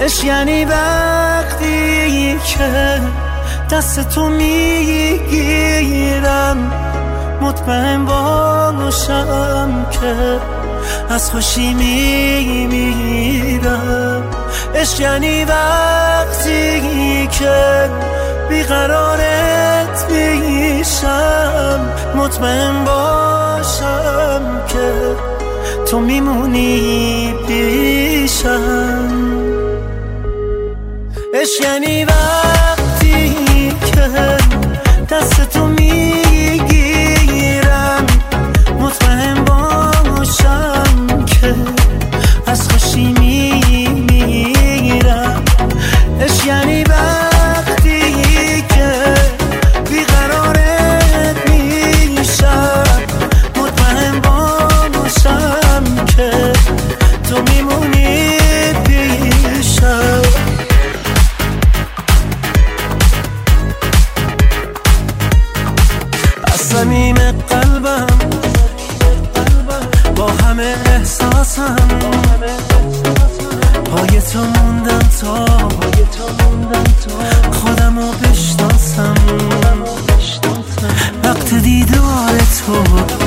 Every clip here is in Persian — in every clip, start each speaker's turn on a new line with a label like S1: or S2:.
S1: عشق یعنی وقتی که دست تو میگیرم مطمئن باشم که از خوشی میمیرم. عشق یعنی وقتی که بیقرارت میشم مطمئن باشم که تو میمونی پیشم. عشق یعنی وقتی که دست تو میگیرم مطمئن باشم که از خوشی میمیرم. عشق یعنی وقتی که بیقرارت میشم مطمئن باشم که تو میمونی پیشم. از صمیم قلبم با همه احساسم پای تو موندم تا خودمو بشناسم. وقت دیدار تو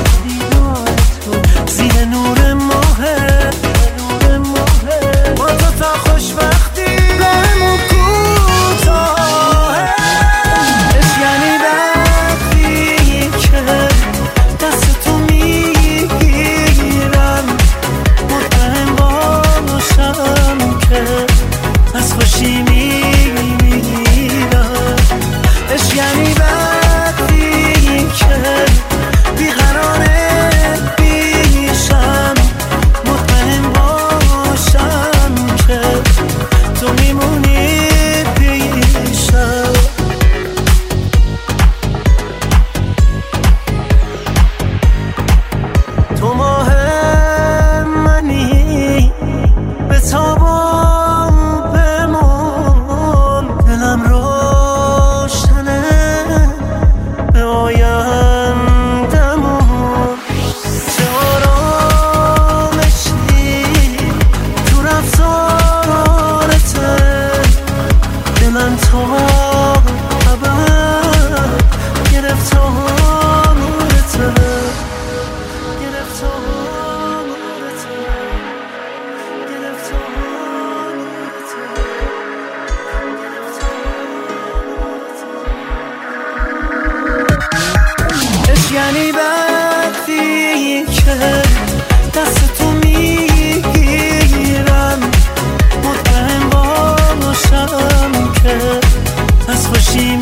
S1: زیر نور ماهه با تو تا خوشبختی گاهمون کوتاهه. عشق یعنی وقتی که دست تو میگیرم مطمئن باشم که از خوشی میمیرم. عشق یعنی وقتی که بیقرارت میشم مطمئن باشم که تو میمونی پیشم. تو ماه منی به تاب و بمون دلم روشنه به آیندمون. چه آرامشی تو رفتارته دلم تا ابد گرفتارته. عشق یعنی وقتی که دست تو میگیرم مطمئن باشم که از خوشی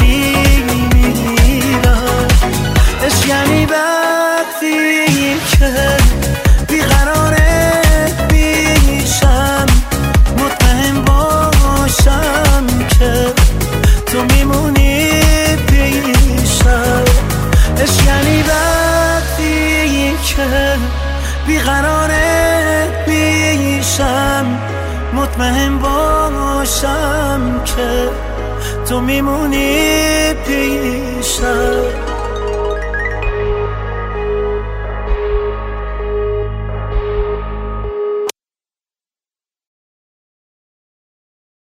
S1: میمیرم. عشق یعنی وقتی که بیقرارت میشم مطمئن باشم که تو میمونی پیشم. عشق یعنی وقتی که بیقرارت میشم مطمئن باشم که تو میمونی پیشم.